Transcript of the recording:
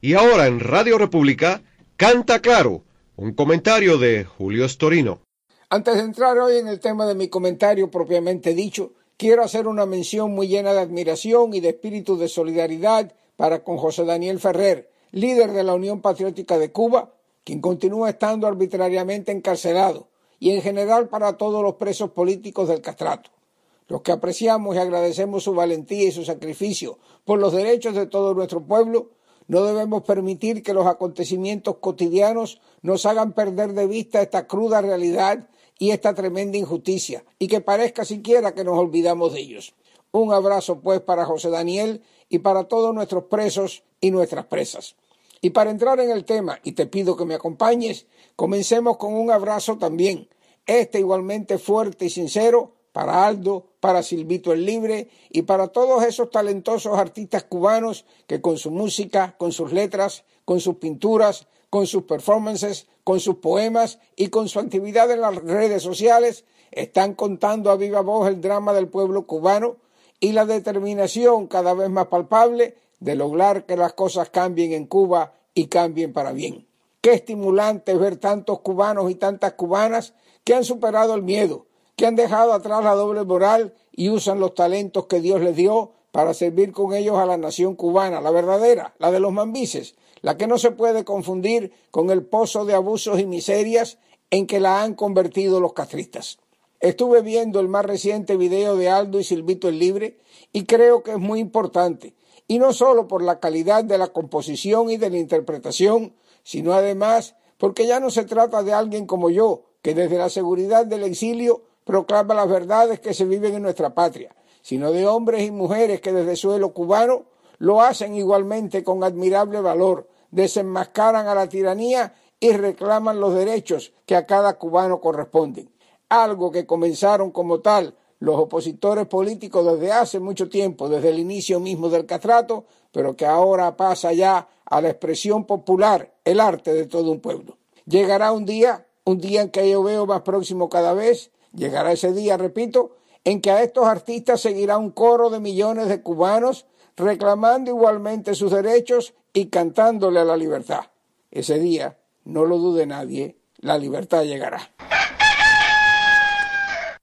Y ahora en Radio República, Canta Claro, un comentario de Julio Storino. Antes de entrar hoy en el tema de mi comentario propiamente dicho, quiero hacer una mención muy llena de admiración y de espíritu de solidaridad para con José Daniel Ferrer, líder de la Unión Patriótica de Cuba, quien continúa estando arbitrariamente encarcelado, y en general para todos los presos políticos del castrato. Los que apreciamos y agradecemos su valentía y su sacrificio por los derechos de todo nuestro pueblo, no debemos permitir que los acontecimientos cotidianos nos hagan perder de vista esta cruda realidad y esta tremenda injusticia, y que parezca siquiera que nos olvidamos de ellos. Un abrazo, pues, para José Daniel y para todos nuestros presos y nuestras presas. Y para entrar en el tema, y te pido que me acompañes, comencemos con un abrazo también, igualmente fuerte y sincero, para Aldo, para Silvito el Libre y para todos esos talentosos artistas cubanos que con su música, con sus letras, con sus pinturas, con sus performances, con sus poemas y con su actividad en las redes sociales están contando a viva voz el drama del pueblo cubano y la determinación cada vez más palpable de lograr que las cosas cambien en Cuba y cambien para bien. Qué estimulante es ver tantos cubanos y tantas cubanas que han superado el miedo, que han dejado atrás la doble moral y usan los talentos que Dios les dio para servir con ellos a la nación cubana, la verdadera, la de los mambises, la que no se puede confundir con el pozo de abusos y miserias en que la han convertido los castristas. Estuve viendo el más reciente video de Aldo y Silvito el Libre y creo que es muy importante, y no solo por la calidad de la composición y de la interpretación, sino además porque ya no se trata de alguien como yo, que desde la seguridad del exilio proclama las verdades que se viven en nuestra patria, sino de hombres y mujeres que desde suelo cubano lo hacen igualmente con admirable valor, desenmascaran a la tiranía y reclaman los derechos que a cada cubano corresponden. Algo que comenzaron como tal los opositores políticos desde hace mucho tiempo, desde el inicio mismo del castrato, pero que ahora pasa ya a la expresión popular, el arte de todo un pueblo. Llegará un día en que yo veo más próximo cada vez. Llegará ese día, repito, en que a estos artistas seguirá un coro de millones de cubanos reclamando igualmente sus derechos y cantándole a la libertad. Ese día, no lo dude nadie, la libertad llegará.